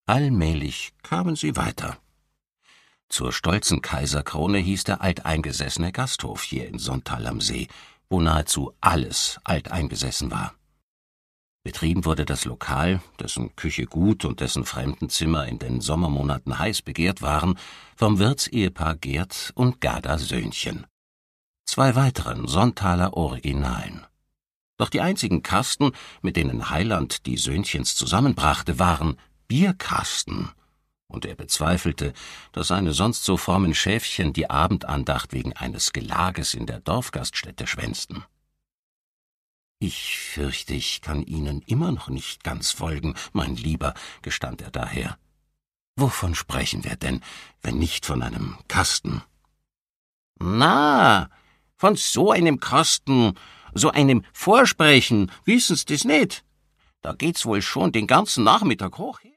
Allmählich kamen sie weiter. Zur stolzen Kaiserkrone hieß der alteingesessene Gasthof hier in Sonthal am See, wo nahezu alles alteingesessen war. Betrieben wurde das Lokal, dessen Küche gut und dessen Fremdenzimmer in den Sommermonaten heiß begehrt waren, vom Wirtsehepaar Gerd und Gerda Söhnchen, 2 weiteren Sonthaler Originalen. Doch die einzigen Kasten, mit denen Heiland die Söhnchens zusammenbrachte, waren Bierkasten, und er bezweifelte, dass seine sonst so frommen Schäfchen die Abendandacht wegen eines Gelages in der Dorfgaststätte schwänzten. »Ich fürchte, ich kann Ihnen immer noch nicht ganz folgen, mein Lieber«, gestand er daher. »Wovon sprechen wir denn, wenn nicht von einem Kasten?« »Na, von so einem Kasten, so einem Vorsprechen, wissen's das nicht? Da geht's wohl schon den ganzen Nachmittag hoch her.«